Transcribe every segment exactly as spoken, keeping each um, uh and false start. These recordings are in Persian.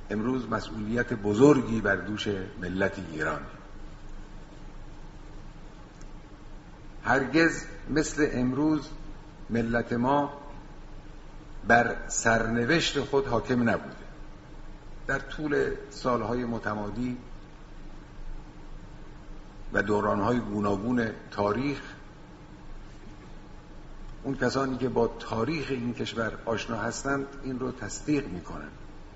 امروز مسئولیت بزرگی بر دوش ملت ایران. هرگز مثل امروز ملت ما بر سرنوشت خود حاکم نبوده. در طول سالهای متمادی و دورانهای گوناگون تاریخ، اون کسانی که با تاریخ این کشور آشنا هستند این رو تصدیق میکنند.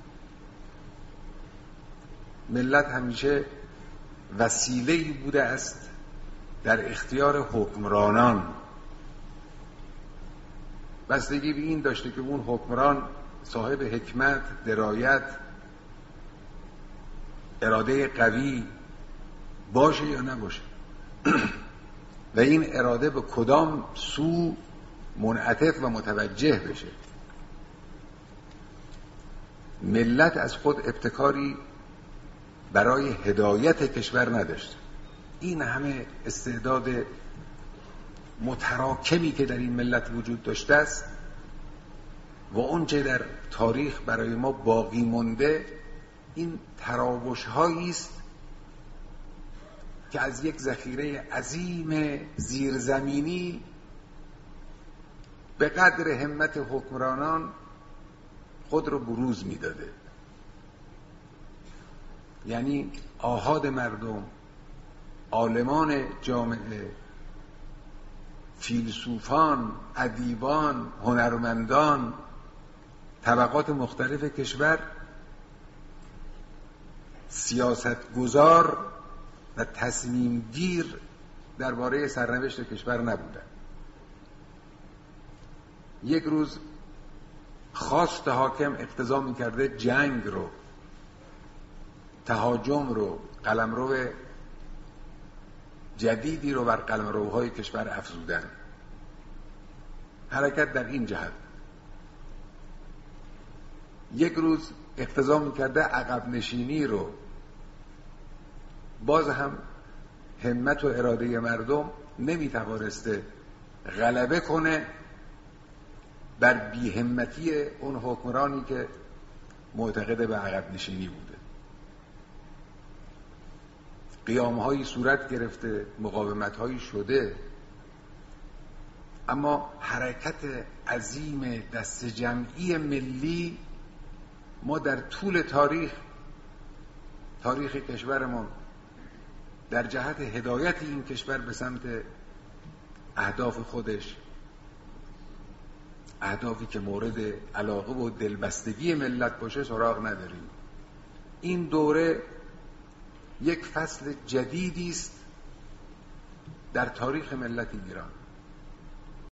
ملت همیشه وسیله‌ای بوده است در اختیار حکمرانان. بستگی به این داشته که اون حکمران صاحب حکمت، درایت، اراده قوی باشه یا نباشه و این اراده به کدام سو منعطف و متوجه بشه. ملت از خود ابتکاری برای هدایت کشور نداشت. این همه استعداد متراکمی که در این ملت وجود داشته است و اونچه در تاریخ برای ما باقی مونده، این تراوش هایی است که از یک ذخیره عظیم زیرزمینی به قدر همت حکمرانان خود رو بروز میداده. یعنی آحاد مردم، عالمان جامعه، فیلسوفان، ادیبان، هنرمندان، طبقات مختلف کشور سیاستگزار و تصمیم گیر درباره سرنوشت کشور نبودند. یک روز خواست حاکم اقتضا می‌کرده جنگ رو، تهاجم رو، قلمرو جدیدی رو بر قلمروهای کشور افزودن. حرکت در این جهت. یک روز اقتضا می‌کرده عقب نشینی رو. باز هم همت و اراده مردم نمی‌توانسته غلبه کنه بر بی‌همتی اون حکمرانی که معتقد به عقب نشینی بوده. قیام‌هایی صورت گرفته، مقاومت‌هایی شده، اما حرکت عظیم دست جمعی ملی ما در طول تاریخ تاریخ کشورمون در جهت هدایت این کشور به سمت اهداف خودش، اهدافی که مورد علاقه و دلبستگی ملت باشه، سراغ نداریم. این دوره یک فصل جدیدی است در تاریخ ملت ایران.